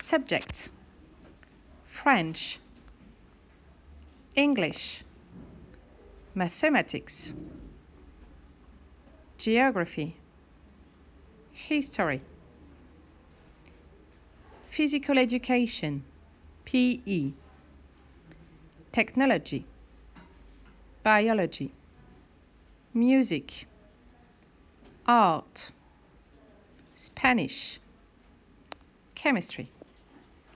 Subjects: French, English, mathematics, geography, history, physical education, PE, technology, biology, music, art, Spanish, chemistry.